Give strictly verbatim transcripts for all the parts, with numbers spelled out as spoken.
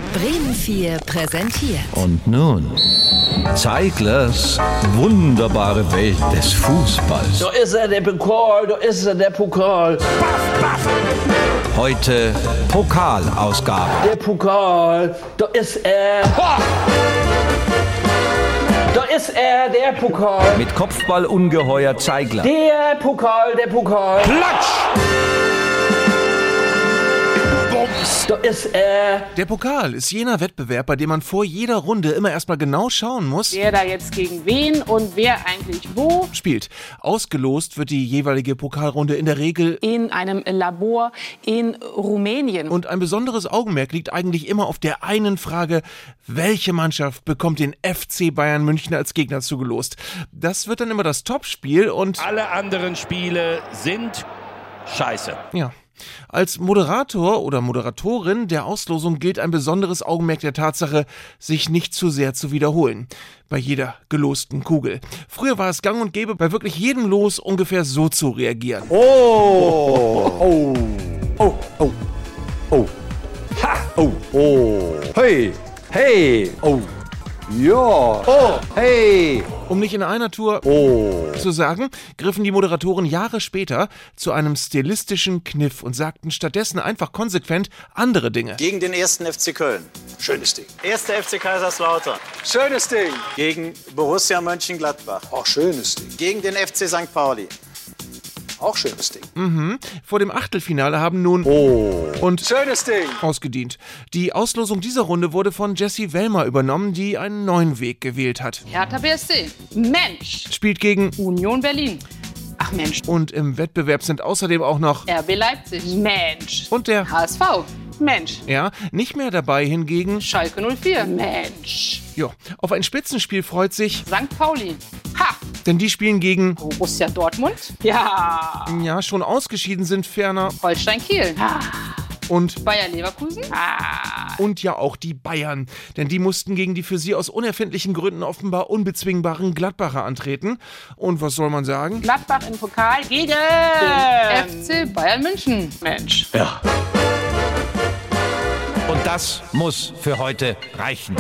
Bremen vier präsentiert. Und nun, Zeiglers wunderbare Welt des Fußballs. Da ist er, der Pokal, da ist er, der Pokal. Baff, baff. Heute Pokalausgabe. Der Pokal, da ist er. Ha! Da ist er, der Pokal. Mit Kopfballungeheuer Zeigler. Der Pokal, der Pokal. Klatsch! Da ist er. Der Pokal ist jener Wettbewerb, bei dem man vor jeder Runde immer erstmal genau schauen muss, wer da jetzt gegen wen und wer eigentlich wo spielt. Ausgelost wird die jeweilige Pokalrunde in der Regel in einem Labor in Rumänien. Und ein besonderes Augenmerk liegt eigentlich immer auf der einen Frage, welche Mannschaft bekommt den F C Bayern München als Gegner zugelost. Das wird dann immer das Topspiel und alle anderen Spiele sind scheiße. Ja. Als Moderator oder Moderatorin der Auslosung gilt ein besonderes Augenmerk der Tatsache, sich nicht zu sehr zu wiederholen. Bei jeder gelosten Kugel. Früher war es gang und gäbe, bei wirklich jedem Los ungefähr so zu reagieren. Oh! Oh! Oh! Oh! Oh! Ha! Oh! Oh! Hey! Hey! Oh! Ja! Oh! Hey! Um nicht in einer Tour Oh! zu sagen, griffen die Moderatoren Jahre später zu einem stilistischen Kniff und sagten stattdessen einfach konsequent andere Dinge. Gegen den ersten F C Köln. Schönes Ding. Erster F C Kaiserslautern. Schönes Ding. Gegen Borussia Mönchengladbach. Auch schönes Ding. Gegen den F C Sankt Pauli. Auch schönes Ding. Mhm. Vor dem Achtelfinale haben nun Oh. und Schönes Ding. ausgedient. Die Auslosung dieser Runde wurde von Jessie Wellmer übernommen, die einen neuen Weg gewählt hat. Hertha B S C. Mensch. Spielt gegen Union Berlin. Ach Mensch. und im Wettbewerb sind außerdem auch noch R B Leipzig. Mensch. und der, H S V. Mensch. ja, nicht mehr dabei hingegen, Schalke null vier. Mensch. jo, auf ein Spitzenspiel freut sich, Sankt Pauli. Ha. denn die spielen gegen, Borussia Dortmund. Ja. ja, schon ausgeschieden sind ferner Holstein Kiel. Ah. und Bayer Leverkusen. Ah. Und ja auch die Bayern, denn die mussten gegen die für sie aus unerfindlichen Gründen offenbar unbezwingbaren Gladbacher antreten. Und was soll man sagen? Gladbach im Pokal gegen F C Bayern München. Mensch. Ja. Und das muss für heute reichen.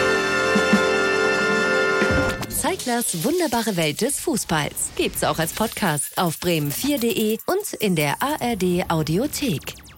Zeiglers wunderbare Welt des Fußballs gibt's auch als Podcast auf bremen vier punkt de und in der A R D Audiothek.